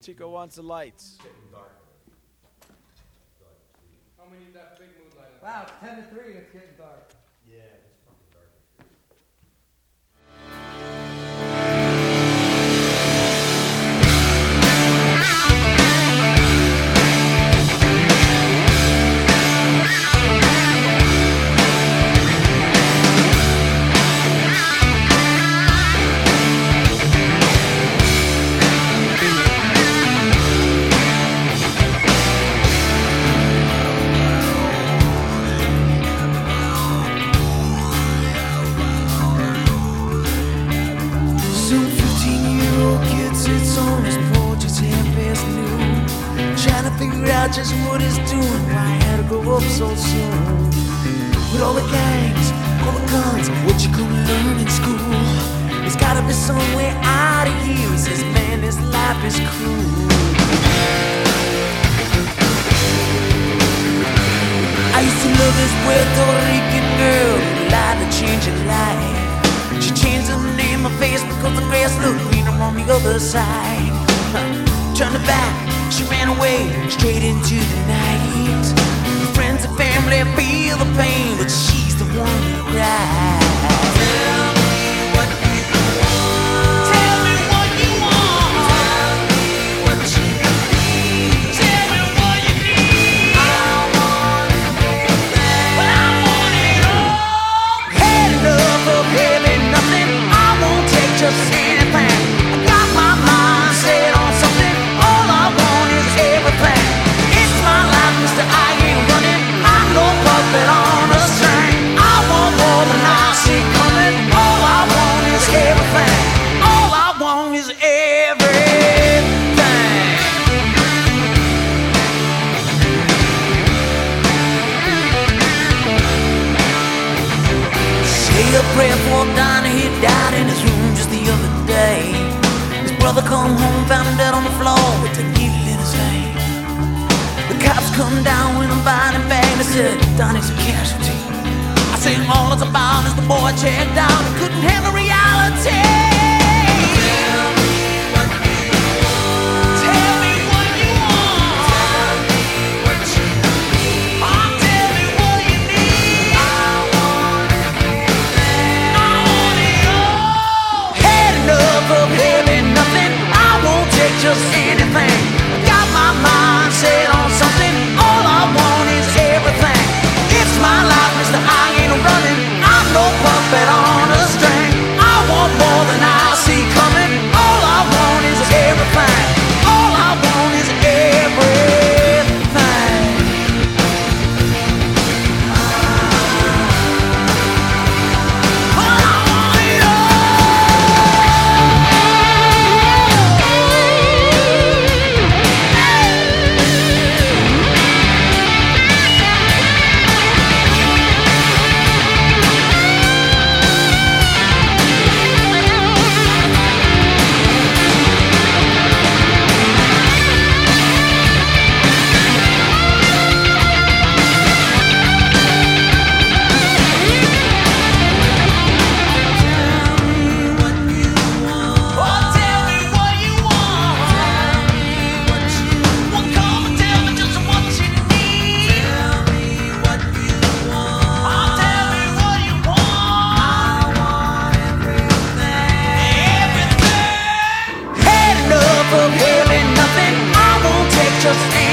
Chico wants the lights. How many need that big moonlight? Wow, it's 10 to 3, it's getting dark. Yeah, it's fucking dark. Just what he's doing, why I had to grow up so soon. With all the gangs, all the guns, what you gonna learn in school? There's gotta be somewhere out of here. He says, man, this life is cruel. I used to love this Puerto Rican girl who lied to change her life. She changed her name, her face, because the grass looked greener on the other side. Turned her back, she ran away, straight into the night. Her friends and family feel the pain, but she's the one who cries. Tell me what you want. Tell me what you want. Tell me what you need. Tell me what you need. I want everything. Well, I want it all. Had enough of having nothing. I won't take just anything. I got my mind set on something. Everything. It's my life, mister, I ain't running. I'm no puppet on a string. I want more than I see coming. All I want is everything. All I want is everything. Say a prayer for Donnie, he died in his room just the other day. His brother come home, found him dead on the floor with the needle in his vein. The cops come down with a body bag. They said, Donnie's a casualty. I say all it's about is the boy checked out and couldn't handle reality. Tell me what you want. Tell me what you want. Tell me what you need. Oh, tell me what you need. I want everything. I want it all. Had enough of having nothing. I won't take just anything. Got my mind set on something. All I want is everything. It's my life, mister, I ain't running. I'm no puppet on a string. I want more than I see coming. All I want is everything. All I want is everything. All I want it just